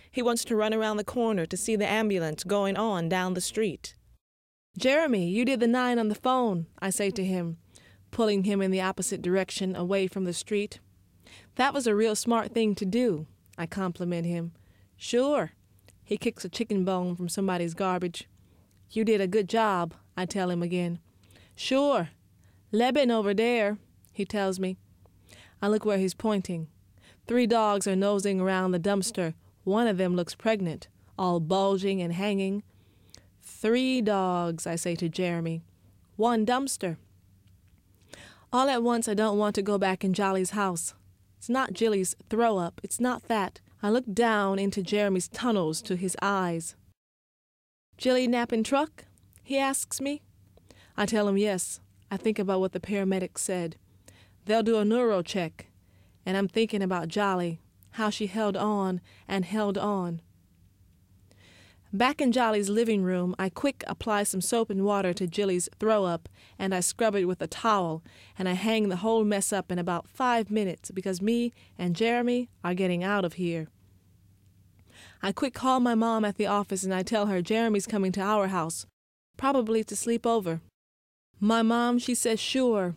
He wants to run around the corner to see the ambulance going on down the street. "Jeremy, you did the 9 on the phone," I say to him, pulling him in the opposite direction away from the street. "That was a real smart thing to do," I compliment him. "Sure." He kicks a chicken bone from somebody's garbage. "You did a good job," I tell him again. "Sure. Leben over there," he tells me. I look where he's pointing. 3 dogs are nosing around the dumpster. One of them looks pregnant, all bulging and hanging. 3 dogs, I say to Jeremy. 1 dumpster. All at once, I don't want to go back in Jolly's house. It's not Jilly's throw-up. It's not that. I look down into Jeremy's tunnels to his eyes. "Jilly napping truck?" he asks me. I tell him yes. I think about what the paramedics said. They'll do a neuro check. And I'm thinking about Jolly, how she held on and held on. Back in Jolly's living room, I quick apply some soap and water to Jilly's throw-up, and I scrub it with a towel, and I hang the whole mess up in about 5 minutes because me and Jeremy are getting out of here. I quick call my mom at the office and I tell her Jeremy's coming to our house, probably to sleep over. My mom, she says sure,